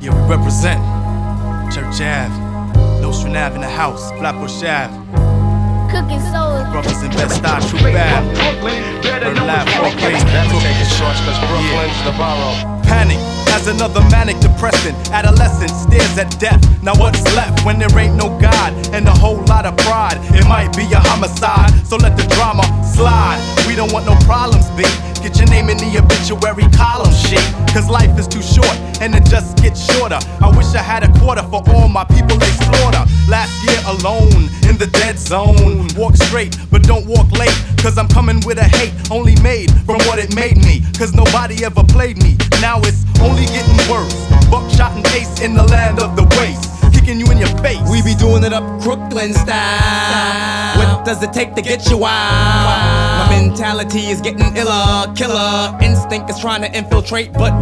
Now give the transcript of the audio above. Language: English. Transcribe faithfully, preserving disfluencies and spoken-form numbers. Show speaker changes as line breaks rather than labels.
You represent Church Ave, Nostrand Ave in the house, Flatbush Ave.
Cooking soul.
Brothers in Bed-Stuy, True Bad. Bird Lab, Brooklyn.
Never take it short, cause Brooklyn's the borough.
Panic as another manic depressant. Adolescent stares at death. Now what's left when there ain't no God and a whole lot of pride? It might be a homicide, so let the drama slide. We don't want no problems, B. Get your name in the obituary column, shit. Cause life is too short and it just gets shorter. I wish I had a quarter for all my people they slaughter. Last year alone in the dead zone. Walk straight but don't walk late, cause I'm coming with a hate only made from what it made me. Cause nobody ever played me. Now it's only getting worse. Buckshot and ace in the land of the waste, kicking you in your face.
We be doing it up Brooklyn style. What does it take to get you wild? My mentality is getting iller. Killer instinct is trying to infiltrate, but